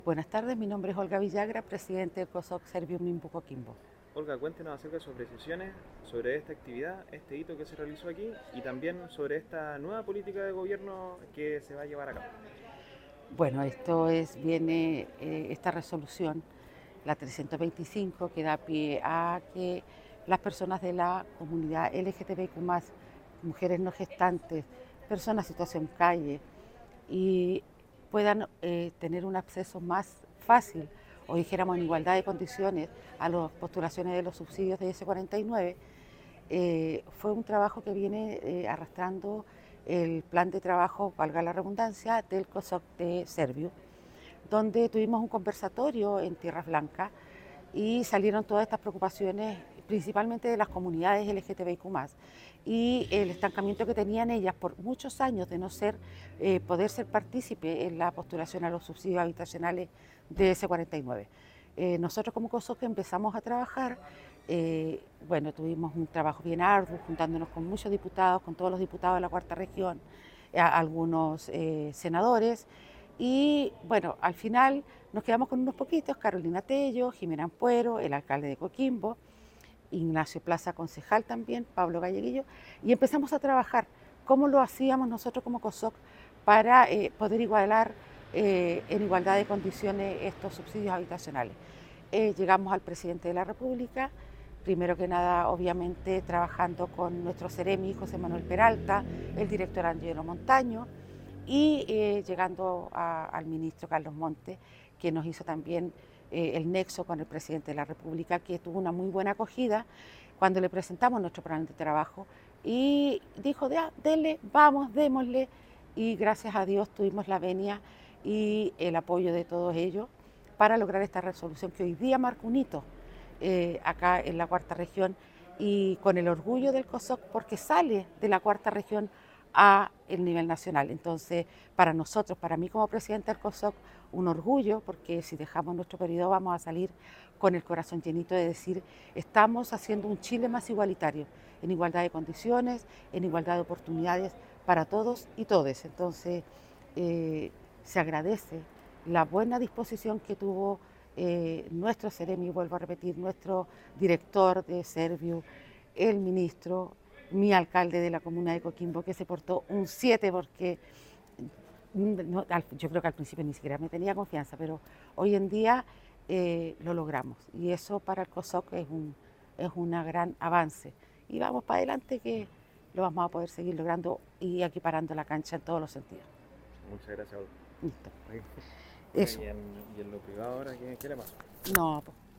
Buenas tardes, mi nombre es Olga Villagra, presidente del COSOC Servium Nimbu Coquimbo. Olga, cuéntenos acerca de sus precisiones sobre esta actividad, este hito que se realizó aquí y también sobre esta nueva política de gobierno que se va a llevar a cabo. Bueno, viene esta resolución, la 325, que da pie a que las personas de la comunidad LGTBIQ+, mujeres no gestantes, personas en situación calle, y puedan tener un acceso más fácil, o dijéramos en igualdad de condiciones, a las postulaciones de los subsidios de S49. Fue un trabajo que viene arrastrando el plan de trabajo, valga la redundancia, del COSOC de Serviu, donde tuvimos un conversatorio en Tierras Blancas y salieron todas estas preocupaciones, principalmente de las comunidades LGTBIQ+, y el estancamiento que tenían ellas por muchos años de no poder ser partícipe en la postulación a los subsidios habitacionales de S49. Nosotros como COSOC empezamos a trabajar, bueno, tuvimos un trabajo bien arduo, juntándonos con muchos diputados, con todos los diputados de la Cuarta Región, algunos senadores, y bueno, al final nos quedamos con unos poquitos: Carolina Tello, Jimena Ampuero, el alcalde de Coquimbo, Ignacio Plaza, concejal también, Pablo Galleguillo, y empezamos a trabajar cómo lo hacíamos nosotros como COSOC para poder igualar en igualdad de condiciones estos subsidios habitacionales. Llegamos al presidente de la República, primero que nada, obviamente, trabajando con nuestro Ceremi, José Manuel Peralta, el director Angelo Montaño, y llegando al ministro Carlos Montes, que nos hizo también el nexo con el presidente de la República, que tuvo una muy buena acogida cuando le presentamos nuestro plan de trabajo y dijo: dele, vamos, démosle, y gracias a Dios tuvimos la venia y el apoyo de todos ellos para lograr esta resolución que hoy día marca un hito acá en la Cuarta Región, y con el orgullo del COSOC porque sale de la Cuarta Región a el nivel nacional. Entonces, para nosotros, para mí como presidenta del COSOC, un orgullo, porque si dejamos nuestro periodo vamos a salir con el corazón llenito de decir: estamos haciendo un Chile más igualitario, en igualdad de condiciones, en igualdad de oportunidades para todos y todes. Entonces, eh, se agradece la buena disposición que tuvo nuestro Ceremi, vuelvo a repetir, nuestro director de Serviu, el ministro, mi alcalde de la comuna de Coquimbo, que se portó un 7 porque yo creo que al principio ni siquiera me tenía confianza, pero hoy en día lo logramos, y eso para el COSOC es un gran avance, y vamos para adelante, que lo vamos a poder seguir logrando y equiparando la cancha en todos los sentidos. Muchas gracias, Olga. Listo. Oye, Eso. y en lo privado ahora, ¿qué le pasó? No, pues,